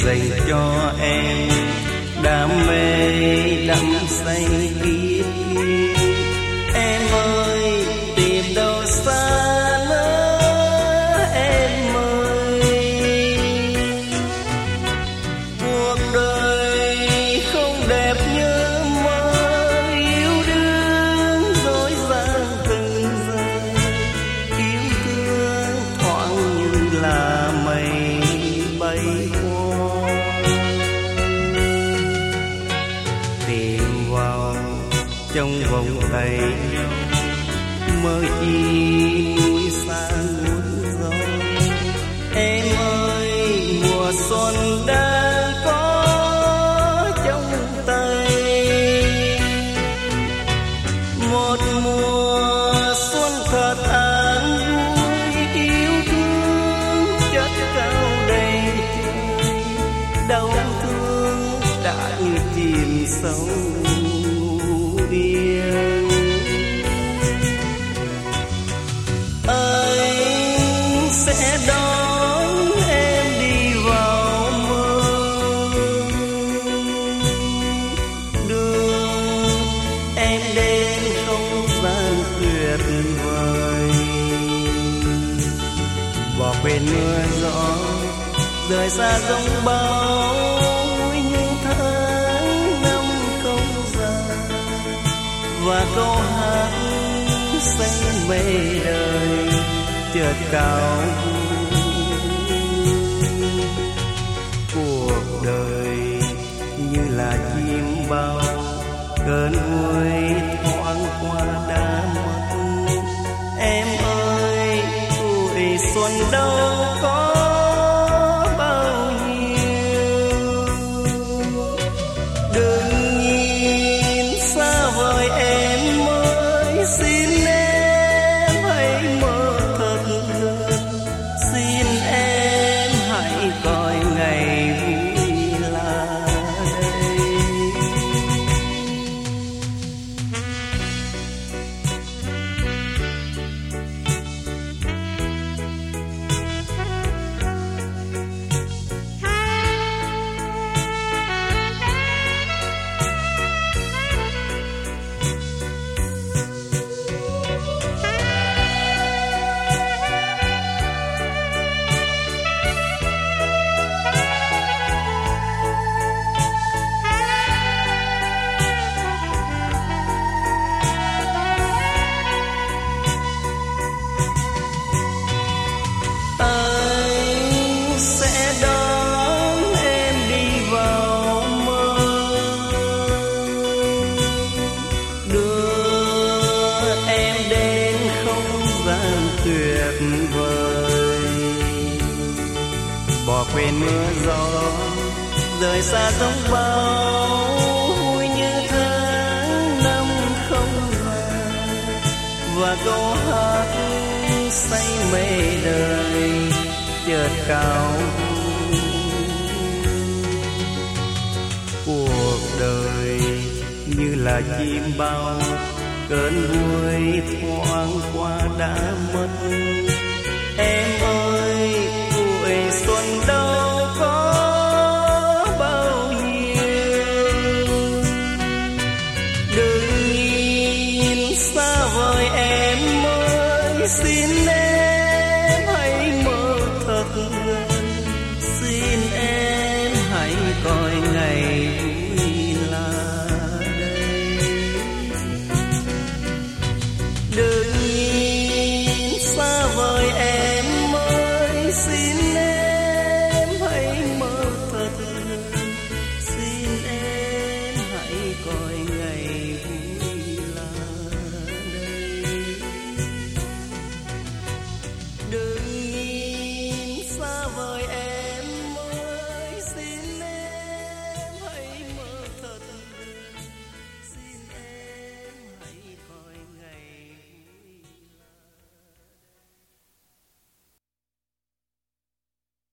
dành cho em, đam mê đắm say kiếp. Em ơi tìm đâu xa nữa em ơi. Cuộc đời không đẹp như mơ, yêu đương dối gian từng giờ, yêu thương thoáng như là mây bay qua. Tìm vào trong vòng tay mơ chi núi xa núi gió. Em ơi mùa xuân đang có trong tay, một mùa xuân thật an vui, yêu thương chất cao đầy trời. Đau thương đã như chìm sâu yên. Anh sẽ đón em đi vào mơ, đưa em đến không gian tuyệt vời. Bỏ quên mưa gió, rời xa giông bão, vui như tháng năm không dài. Và câu hát say mê đời chợt cao vui. Cuộc đời như là chim bao, cơn vui thoáng qua đã mất. Em ơi tuổi xuân đâu có bao nhiêu. Đừng nhìn xa vời em ơi, xin em hãy mơ thật gần. Xin em hãy coi ngày vui là đây. Anh sẽ đón em đi vào mơ, đưa em đến không gian tuyệt vời. Bỏ quên mưa gió, rời xa giông bão, vui như tháng năm không dài. Và câu hát say mê đời chợt cao vui. Cuộc đời như là chim bao, cơn vui thoáng qua đã mất. Em ơi tuổi xuân đâu có bao nhiêu. Đừng nhìn xa vời em ơi, xin em hãy mơ thật gần. Xin em hãy coi ngày